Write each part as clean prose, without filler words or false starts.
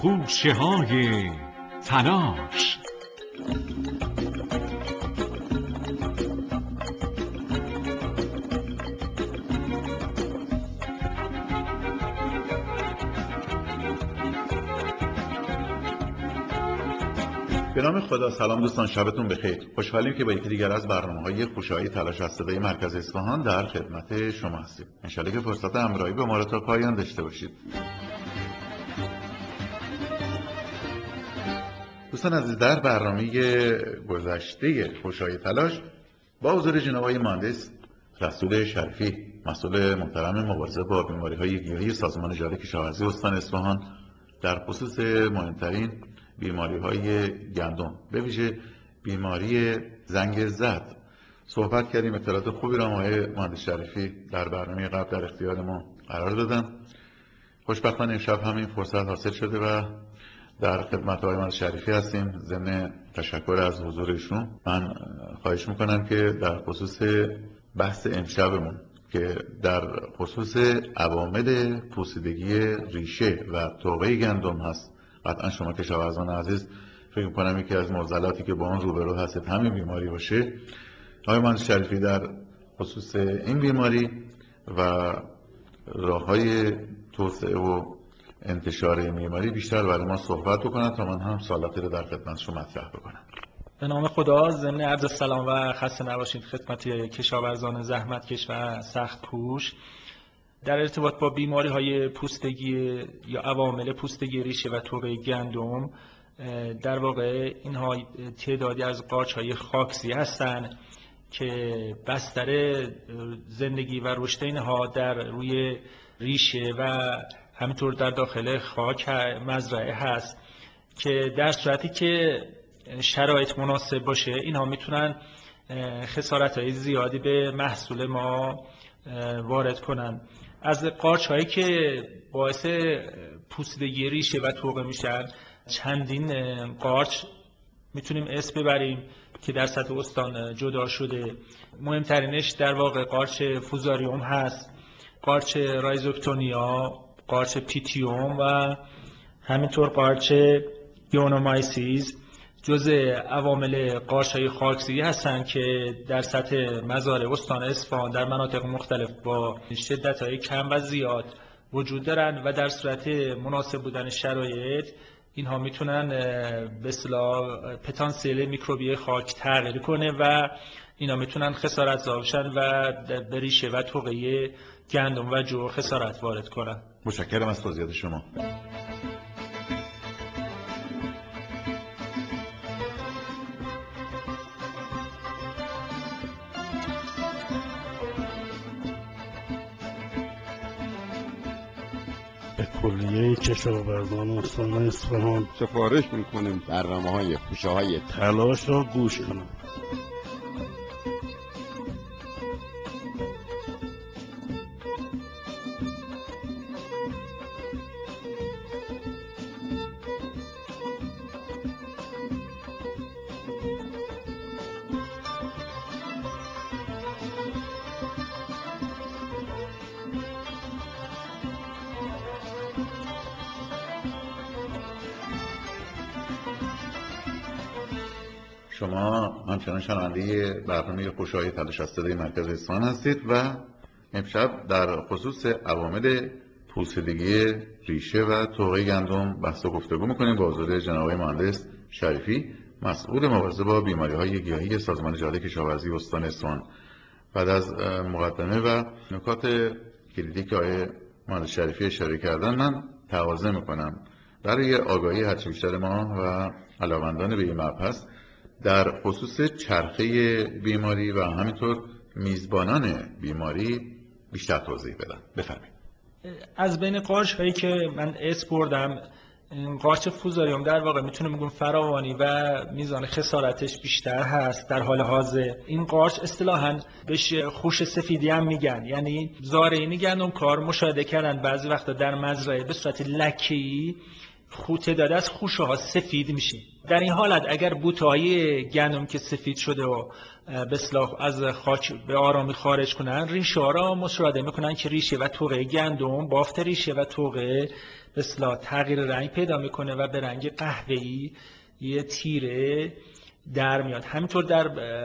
خوشه های تلاش. به نام خدا. سلام دوستان، شبتون بخیر. خوشحالیم که با یکی دیگر از برنامه‌های خوشه‌های تلاش از صدای مرکز اصفهان در خدمت شما هستیم. انشالله که فرصت همراهی با ما را تا پایان داشته باشید. دوستان عزیز، در برنامه گذشته خوشه‌های تلاش با حضور جناب آقای مهندس رسول شریفی، مسئول محترم مبارزه با بیماری‌های گیاهی سازمان اجاره کشاورزی استان اصفهان، در خصوص مهمترین بیماری‌های گندم، به ویژه بیماری زنگ زد صحبت کردیم. اطلاعات خوبی را آقای مهندس شریفی در برنامه قبل در اختیار ما قرار دادن. خوشبختانه امشب همین فرصت حاصل شده و در خدمت آقای مهندس شریفی هستیم. ضمن تشکر از حضورشون من خواهش میکنم که در خصوص بحث امشبمون که در خصوص عوامل پوسیدگی ریشه و توقع گندم هست، قطعا شما کشاورزان عزیز فکر میکنم یکی از معضلاتی که با اون روبرو هستید همین بیماری باشه. آقای مهندس شریفی در خصوص این بیماری و راه‌های توسعه و انتشار این بیماری بیشتر برای ما صحبت بکنن تا من هم سوالاتی رو در خدمت شما مطرح بکنم. به نام خدا. ضمن عرض سلام و خسته نباشید خدمت کشاورزان زحمتکش و سخت کوش. در ارتباط با بیماری‌های پوستگی یا عوامل پوستگی ریشه و توقع گندم، در واقع اینها تعدادی از قارچ‌های خاکسی هستند که بستر زندگی و رشد اینها در روی ریشه و همینطور در داخل خاک مزرعه هست که در صورتی که شرایط مناسب باشه اینها میتونن خسارت‌های زیادی به محصول ما وارد کنن. از قارچ‌هایی که باعث پوسیدگی ریشه و توقع میشن چندین قارچ میتونیم اسم ببریم که در سطح استان جدا شده. مهمترینش در واقع قارچ فوزاریوم هست، قارچ رایزوپتونیا، قارچ پیتیوم و همینطور قارچ گیونومایسیس جزء عوامل قارچ‌های خاکسی هستند که در سطح مزارع استان اصفهان در مناطق مختلف با شدت‌های کم و زیاد وجود دارند و در صورت مناسب بودن شرایط اینها میتونن به اصطلاح پتانسیل میکروبی خاک تغییر کنه و اینا میتونن خسارت‌زا بشن و به ریشه و توقع گندم و جو خسارت وارد کنن. متشکرم از توضیحات شما. کلیه کشاورزان استان اصفهان سفارش میکنیم برنامه‌های خوشه‌های تلاش را گوش کنند. شما همچنان شنونده برنامه خوشه‌های تلاش از صدای مرکز اصفهان هستید و امشب در خصوص عوامل پوسیدگی ریشه و توقع گندم بحث و گفتگو می‌کنیم با حضور جناب آقای مهندس شریفی، مسئول مبارزه با بیماری‌های گیاهی سازمان اجاره کشاورزی استان اصفهان. بعد از مقدمه و نکات کلیدی که آقای مهندس شریفی اشاره کردن، من تقاضا می‌کنم برای آگاهی هرچه بیشتر ما و علاقه‌مندان به این مبحث در خصوص چرخه بیماری و همینطور میزبانان بیماری بیشتر توضیح بدن. بفرمایید. از بین قارچ هایی که من اسم بردم، قارچ فوزاریوم در واقع میتونیم بگیم فراوانی و میزان خسارتش بیشتر هست در حال حاضر. این قارچ اصطلاحاً بهش خوش سفیدی هم میگن، یعنی زارعین گندم کار مشاهده کردن بعضی وقتا در مزرعه به صورت لکه‌ای تعداد از خوشه ها سفید میشه. در این حالت اگر بوته‌های گندم که سفید شده و به اصطلاح از خاک به آرامی خارج کنن، ریشه ها را مشاهده میکنن که ریشه و توقه گندم، بافت ریشه و توقه به اصطلاح تغییر رنگ پیدا میکنه و به رنگ قهوه‌ای یه تیره در میاد. همینطور در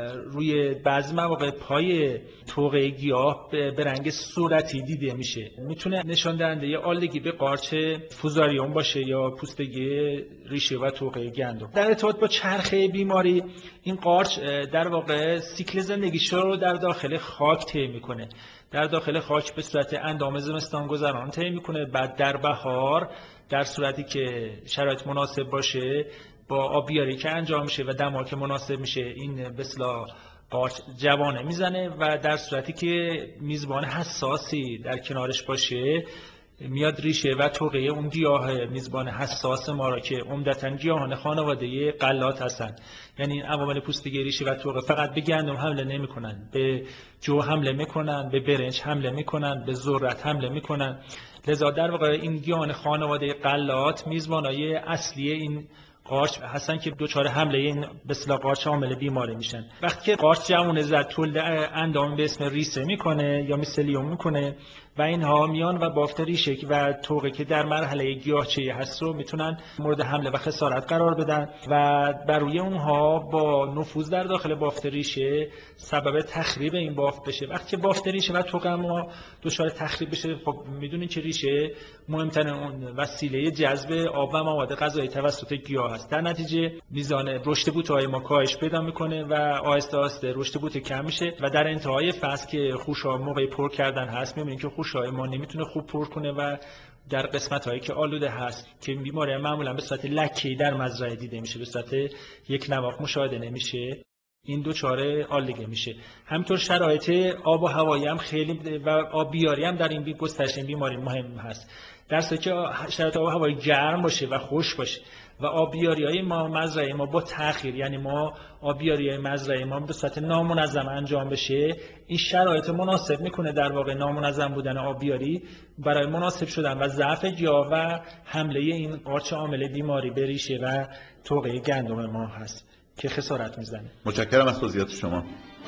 روی بعضی مواقع پای توقه گیاه به رنگ صورتی دیده میشه. میتونه نشان دهنده یه آلودگی به قارچ فوزاریوم باشه یا پوستگی ریشه و توقه گندم. در ارتباط با چرخه بیماری، این قارچ در واقع سیکل زندگیش رو در داخل خاک طی میکنه. در داخل خاک به صورت اندام زمستان گذران طی میکنه، بعد در بهار در صورتی که شرایط مناسب باشه با آبیاری که انجام میشه و دما که مناسب میشه، این به اصطلاح قارچ جوانه میزنه و در صورتی که میزبان حساسی در کنارش باشه میاد ریشه و توقه اون گیاه میزبان حساس ما را که عمدتاً گیاهان خانواده غلات هستن، یعنی این عوامل پوستگی ریشه و توقه فقط به گندم حمله نمیکنن، به جو حمله میکنن، به برنج حمله میکنن، به ذرت حمله میکنن. لذا در واقع این گیاهان خانواده غلات میزبانای اصلی این قارچ هستن که دچار حمله این به اصطلاح قارچ عامل بیماری میشن. وقتی که قارچ جوونه زد تولد اندام به اسم ریسه میکنه یا میسلیوم میکنه و اینها میان و بافت ریشه و توقه که در مرحله گیاهچه‌ای هست رو میتونن مورد حمله و خسارت قرار بدن و بر روی اونها با نفوذ در داخل بافت ریشه سبب تخریب این بافت بشه. وقتی که بافت ریشه و توقه ما دچار تخریب بشه، خب میدونید که ریشه مهمترین اون وسیله جذب آب و مواد غذایی توسط گیاه است. در نتیجه میزان رشد بوته‌های ما کاهش پیدا میکنه و آهسته آهسته رشد بوته کم میشه و در انتهای فصل که خوشا موقع پر کردن هست میبینید که خوشای ما نمیتونه خوب پر کنه و در قسمت‌هایی که آلوده هست که بیماری معمولا به صورت لکه‌ای در مزرعه دیده میشه، به صورت یک نواق مشاهده نمیشه، این دوچاره آلودگی میشه. همینطور شرایط آب و هوایی هم خیلی و آبیاری هم در این گسترش این بیماری مهم هست. در صورتی که شرایط آب و هوایی گرم باشه و خشک باشه و آبیاری‌های ما مزرعه ما با تأخیر، یعنی ما آبیاری‌های مزرعه ما به صورت نامنظم انجام بشه، این شرایط مناسب میکنه در واقع نامنظم بودن آبیاری برای مناسب شدن و ضعف گیاه و حمله این قارچ عامل بیماری به ریشه و توقه گندم ما هست که خسارت میزنه. متشکرم از توضیحات شما.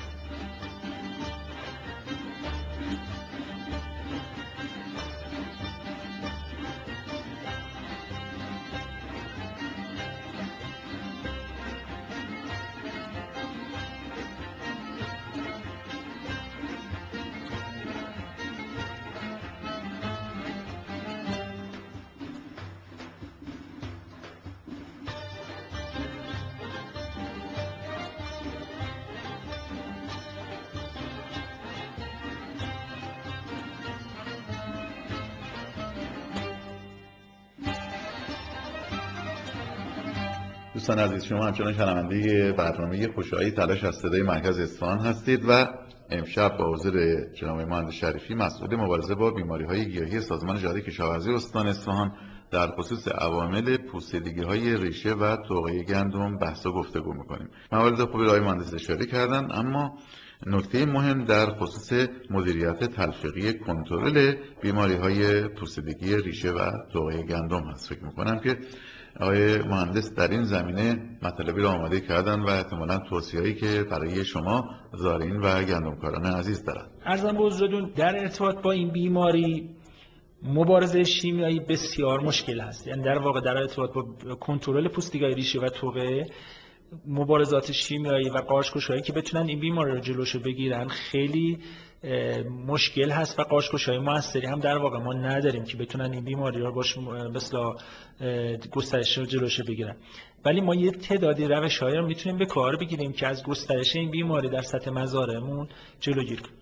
دوستان عزیز، شما همچنان شنونده برنامه خوشایی تلاش از صدای مرکز اصفهان هستید و امشب با حضور جناب مهندس شریفی مسئول مبارزه با بیماری‌های گیاهی سازمان جاری کشاورزی استان اصفهان در خصوص عوامل پوسیدگی‌های ریشه و توقه گندم بحث و گفتگو می‌کنیم. موارد خوبی را آقای مهندس اشاره کردن، اما نکته مهم در خصوص مدیریت تلفیقی کنترل بیماری‌های پوسیدگی ریشه و توقه گندم هست. فکر می‌کنم که آقای مهندس در این زمینه مطالبی را آماده کردن و احتمالاً توصیه‌ای که برای شما زارعین و گندمکاران عزیز دارند. عرضم به حضورتون در ارتباط با این بیماری مبارزه شیمیایی بسیار مشکل هست. یعنی در واقع در ارتباط با کنترل پوستگی ریشه و توقه، مبارزات شیمیایی و قارچ‌کشایی که بتونن این بیماری رو جلوشو بگیرن خیلی مشکل هست و قارچ‌کشای موثری هم در واقع ما نداریم که بتونن این بیماری رو باش مثلا گسترش رو جلوشو بگیرن. ولی ما یه تعدادی روش‌هایی رو میتونیم به کار بگیریم که از گسترش این بیماری در سطح مزارعمون جلوگیری کنیم.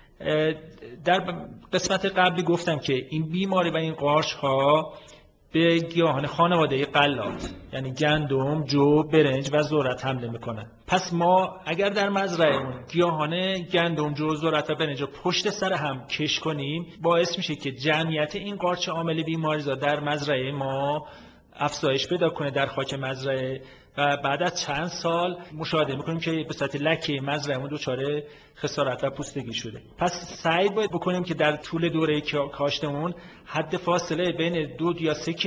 در قسمت قبلی گفتم که این بیماری و این قارچ‌ها به گیاهان خانواده غلات یعنی گندم، جو، برنج و ذرت حمله میکنن. پس ما اگر در مزرعه‌مون گیاهان گندم، جو، ذرت و برنج رو پشت سر هم کش کنیم، باعث میشه که جمعیت این قارچ عامل بیماریزا در مزرعه ما افزایش پیدا کنه در خاک مزرعه و بعد از چند سال مشاهده میکنیم که به صورت لکه مزرعه‌مون دچار خسارت و پوستگی شده. پس سعی باید بکنیم که در طول دوره کاشتمون حد فاصله بین 2 یا 3